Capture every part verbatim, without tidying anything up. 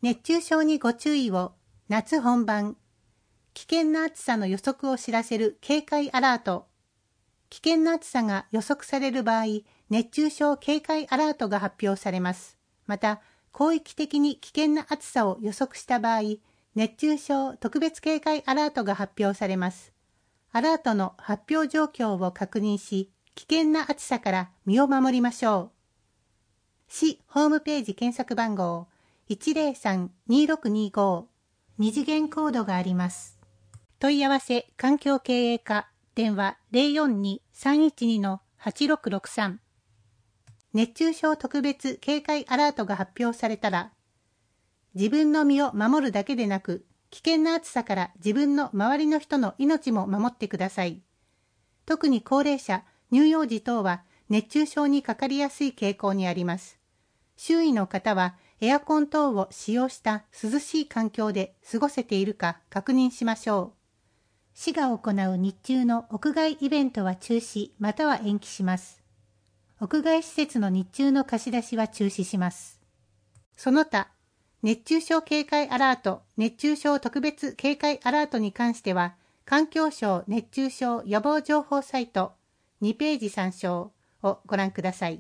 熱中症にご注意を。夏本番。危険な暑さの予測を知らせる警戒アラート。危険な暑さが予測される場合、熱中症警戒アラートが発表されます。また、広域的に危険な暑さを予測した場合、熱中症特別警戒アラートが発表されます。アラートの発表状況を確認し、危険な暑さから身を守りましょう。市ホームページ検索番号 いちゼロさん にろくにご、二次元コードがあります。問い合わせ環境経営課電話 ゼロよんに さんいちに はちろくろくさん。熱中症特別警戒アラートが発表されたら、自分の身を守るだけでなく、危険な暑さから自分の周りの人の命も守ってください。特に高齢者、乳幼児等は熱中症にかかりやすい傾向にあります。周囲の方はエアコン等を使用した涼しい環境で過ごせているか確認しましょう。市が行う日中の屋外イベントは中止または延期します。屋外施設の日中の貸し出しは中止します。その他、熱中症警戒アラート、熱中症特別警戒アラートに関しては、環境省熱中症予防情報サイトにページ参照をご覧ください。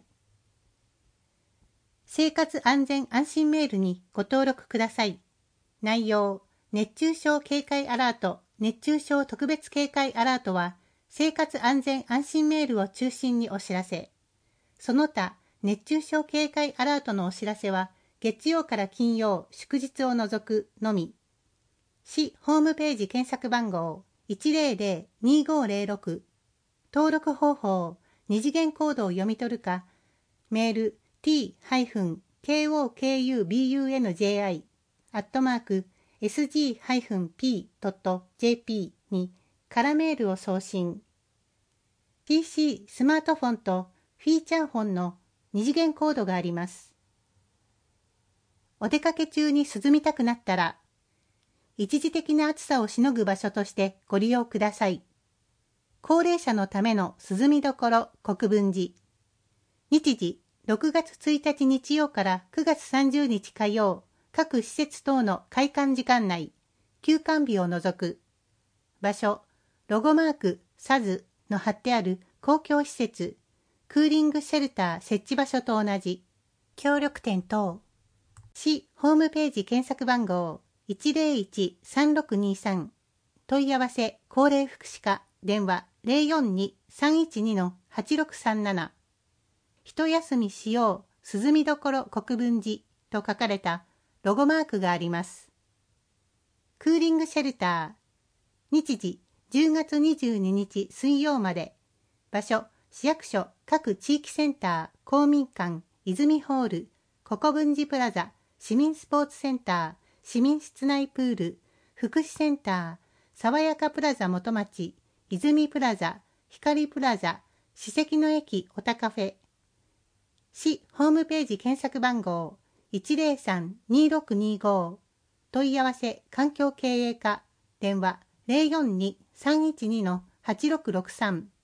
生活安全安心メールにご登録ください。内容、熱中症警戒アラート、熱中症特別警戒アラートは、生活安全安心メールを中心にお知らせ。その他、熱中症警戒アラートのお知らせは、月曜から金曜、祝日を除くのみ。市ホームページ検索番号 いちゼロゼロ にごゼロろく。登録方法、二次元コードを読み取るか、メール ティーケーオーケーユービーユーエヌジェーアイ アットマーク エスジーピードットジェーピー に空メールを送信。ピーシー、スマートフォンとフィーチャーフォンの二次元コードがあります。お出かけ中に涼みたくなったら、一時的な暑さをしのぐ場所としてご利用ください。高齢者のための涼みどころ国分寺。日時、ろくがつついたち日曜からくがつさんじゅうにち火曜、各施設等の開館時間内、休館日を除く。場所、ロゴマーク、サズの貼ってある公共施設、クーリングシェルター設置場所と同じ。協力店等。市ホームページ検索番号 いちゼロいち さんろくにさん。問い合わせ高齢福祉課電話 ゼロよんに さんいちに はちろくさんなな。一休みしよう涼みどころ国分寺と書かれたロゴマークがあります。クーリングシェルター。日時じゅうがつにじゅうににち水曜まで。場所市役所各地域センター公民館泉ホール国分寺プラザ市民スポーツセンター市民室内プール福祉センター爽やかプラザ元町泉プラザ光プラザ史跡の駅おたカフェ。市ホームページ検索番号 いちゼロさん にろくにご。問い合わせ環境経営課電話 ゼロよんに さんいちに はちろくろくさん。